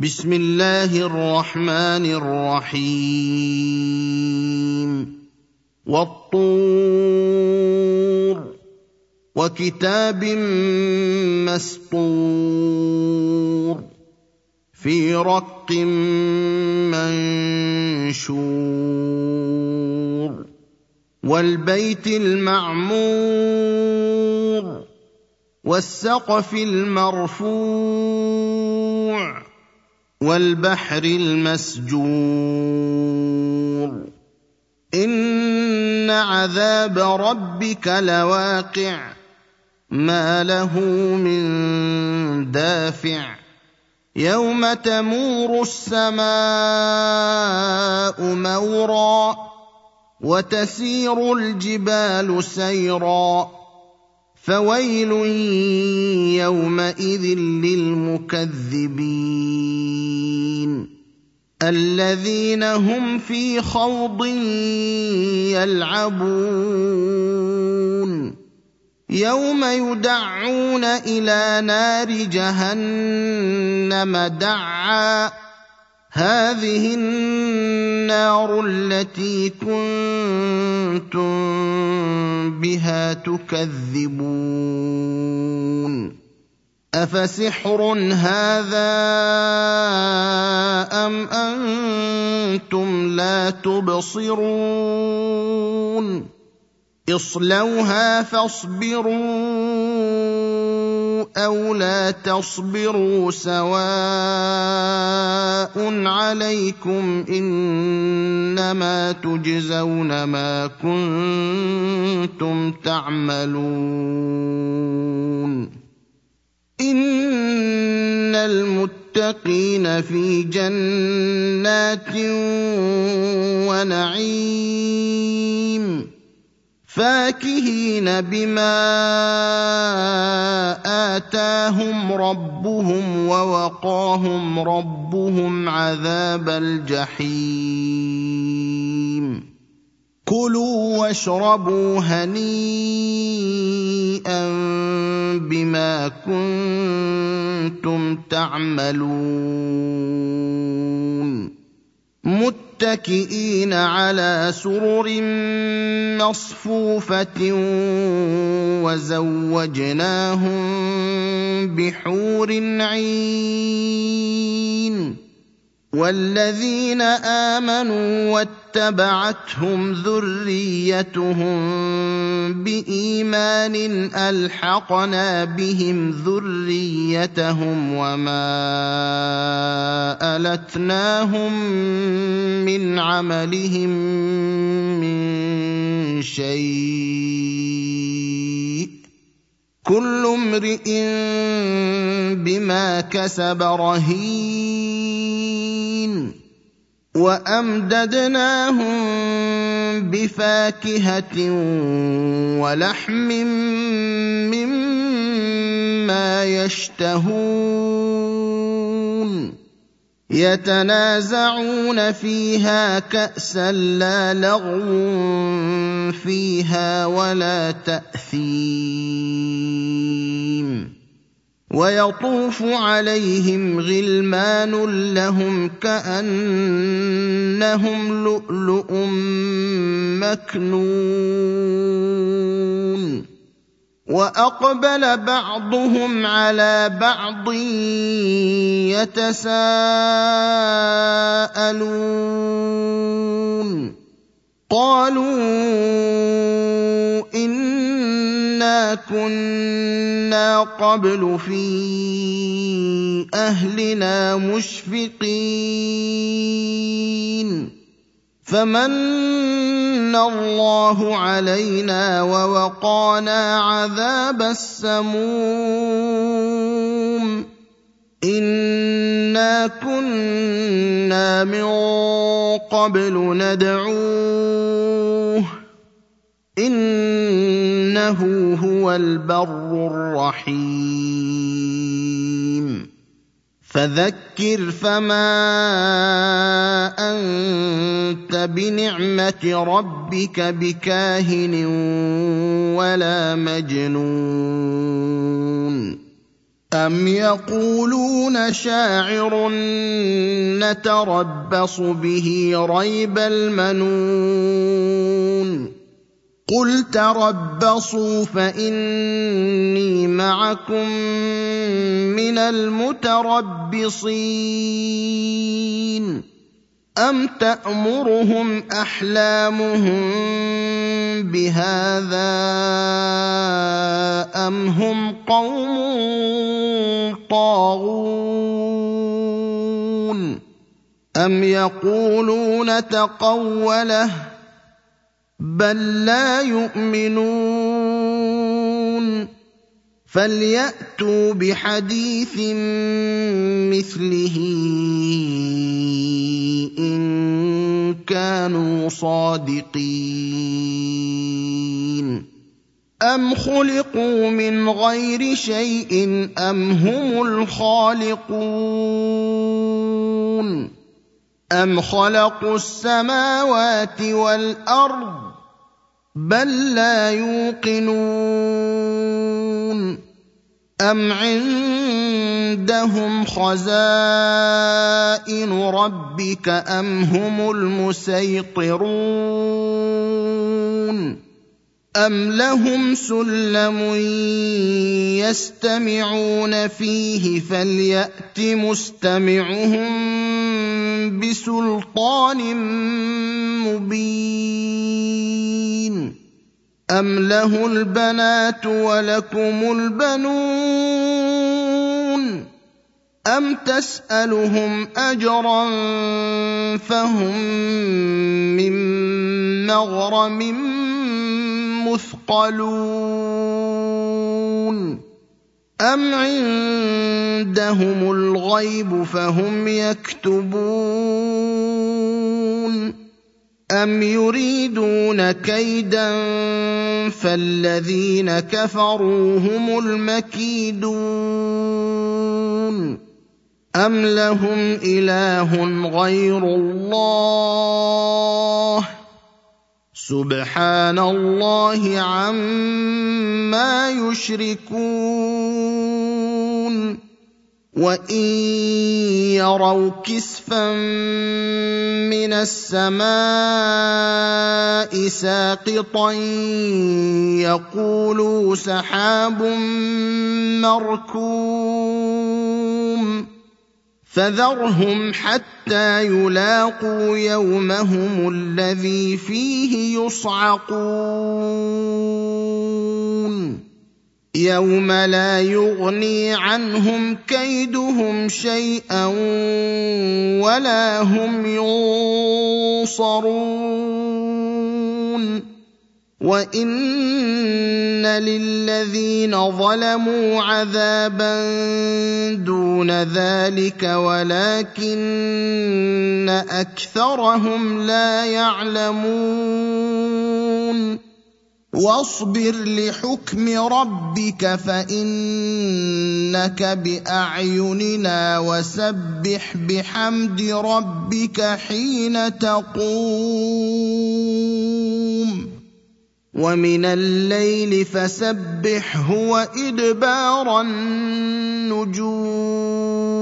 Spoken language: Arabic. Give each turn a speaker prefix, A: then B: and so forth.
A: بسم الله الرحمن الرحيم والطور وكتاب مسطور في رق منشور والبيت المعمور والسقف المرفوع والبحر المسجور إن عذاب ربك لواقع ما له من دافع يوم تمور السماء مورا وتسير الجبال سيرا فويل يومئذ للمكذبين الذين هم في خوض يلعبون يوم يدعون إلى نار جهنم دعا هذه النار التي كنتم بها تكذبون أفسحر هذا أم أنتم لا تبصرون اصلوها فاصبروا أو لا تصبروا سواء عليكم إنما تجزون ما كنتم تعملون إن المتقين في جنات ونعيم فاكهين بما آتاهم ربهم ووقاهم ربهم عذاب الجحيم كلوا واشربوا هنيئا بما كنتم تعملون متكئين على سرر مصفوفة وزوجناهم بحور عين والذين آمنوا واتبعتهم ذريتهم بإيمان ألحقنا بهم ذريتهم وما ألتناهم من عملهم من شيء كل امرئ بما كسب رهين وأمددناهم بفاكهة ولحم مما يشتهون يتنازعون فيها كأسا لا لغو فيها ولا تأثيم ويطوف عليهم غلمان لهم كأنهم لؤلؤ مكنون وأقبل بعضهم على بعض يتساءلون قالوا إنا كنا قبل في أهلنا مشفقين فمن الله علينا ووقانا عذاب السموم إنا كنا من قبل ندعوه إنه هو البر الرحيم فذكر فما أنت بنعمة ربك بكاهن ولا مجنون أَمْ يَقُولُونَ شَاعِرٌ نَتَرَبَّصُ بِهِ رَيْبَ الْمَنُونِ قُلْ تَرَبَّصُوا فَإِنِّي مَعَكُم مِّنَ الْمُتَرَبِّصِينَ أَمْ تَأْمُرُهُمْ أَحْلَامُهُم بِهَٰذَا أَمْ هُمْ قَوْمٌ طَاغُونَ أَمْ يَقُولُونَ تَقَوَّلَهُ بَل لَّا يُؤْمِنُونَ فَلْيَأْتُوا بِحَدِيثٍ مِّثْلِهِ إِن كَانُوا صَادِقِينَ أَمْ خُلِقُوا مِنْ غَيْرِ شَيْءٍ أَمْ هُمُ الْخَالِقُونَ أَمْ خَلَقُوا السَّمَاوَاتِ وَالْأَرْضَ بَل لَّا يُوقِنُونَ أَمْ عِندَهُمْ خَزَائِنُ رَبِّكَ أَمْ هُمُ الْمُصَيْطِرُونَ أَمْ لَهُمْ سُلَّمٌ يَسْتَمِعُونَ فِيهِ فَلْيَأْتِ مُسْتَمِعُهُم بِسُلْطَانٍ مُّبِينٍ أَمْ لَهُ الْبَنَاتُ وَلَكُمُ الْبَنُونَ أَمْ تَسْأَلُهُمْ أَجْرًا فَهُم مِّن مَّغْرَمٍ مُّثْقَلُونَ أَمْ عِندَهُمُ الْغَيْبُ فَهُمْ يَكْتُبُونَ أَمْ يُرِيدُونَ كَيْدًا فَالَّذِينَ كَفَرُوا هُمُ الْمَكِيدُونَ أَمْ لَهُمْ إِلَٰهٌ غَيْرُ اللَّهِ سُبْحَانَ اللَّهِ عَمَّا يُشْرِكُونَ وَإِن يَرَوْا كِسْفًا مِّنَ السَّمَاءِ سَاقِطًا يَقُولُوا سَحَابٌ مَّرْكُومٌ فَذَرْهُمْ حَتَّىٰ يُلَاقُوا يَوْمَهُمُ الَّذِي فِيهِ يُصْعَقُونَ يَوْمَ لَا يُغْنِي عَنْهُمْ كَيْدُهُمْ شَيْئًا وَلَا هُمْ يُنصَرُونَ وَإِنَّ لِلَّذِينَ ظَلَمُوا عَذَابًا دُونَ ذَلِكَ وَلَٰكِنَّ أَكْثَرَهُمْ لَا يَعْلَمُونَ وَاصْبِرْ لِحُكْمِ رَبِّكَ فَإِنَّكَ بِأَعْيُنِنَا وَسَبِّحْ بِحَمْدِ رَبِّكَ حِينَ تَقُومُ وَمِنَ اللَّيْلِ فَسَبِّحْهُ وَإِدْبَارَ النُّجُومِ